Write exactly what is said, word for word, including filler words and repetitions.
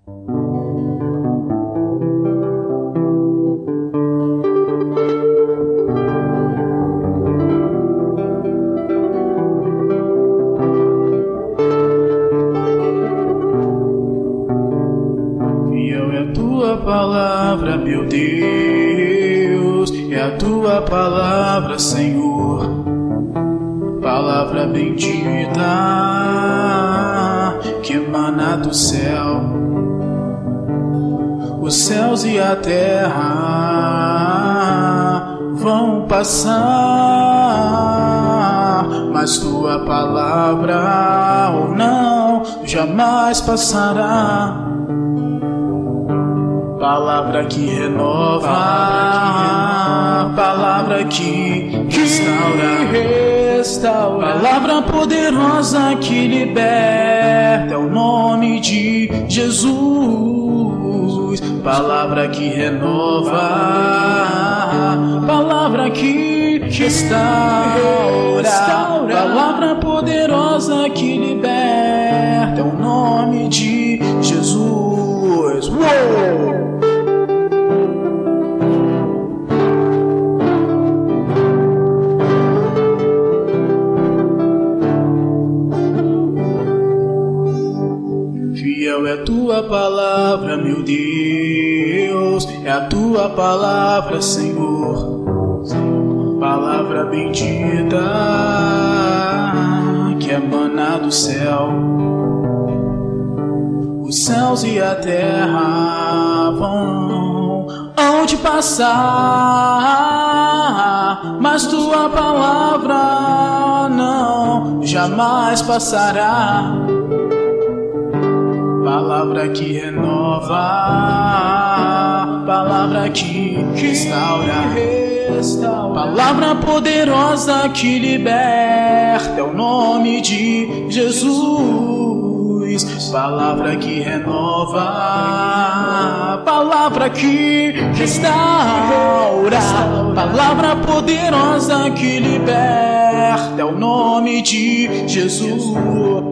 Fiel é a tua palavra, meu Deus, é a tua palavra, Senhor, palavra bendita que emana do céu. Os céus e a terra vão passar, mas tua palavra, ou não, jamais passará. Palavra que renova, palavra que restaura, restaura, palavra poderosa que liberta, é o nome de Jesus. Palavra que renova, palavra que restaura, palavra poderosa que liberta, é o nome de Jesus. Uou! Fiel é a tua palavra, meu Deus, é a tua palavra, Senhor, palavra bendita que emana do céu. Os céus e a terra vão hão de passar, mas tua palavra não jamais passará. Palavra que renova, palavra que restaura, palavra poderosa que liberta, é o nome de Jesus. Palavra que renova, palavra que restaura, palavra poderosa que liberta, é o nome de Jesus.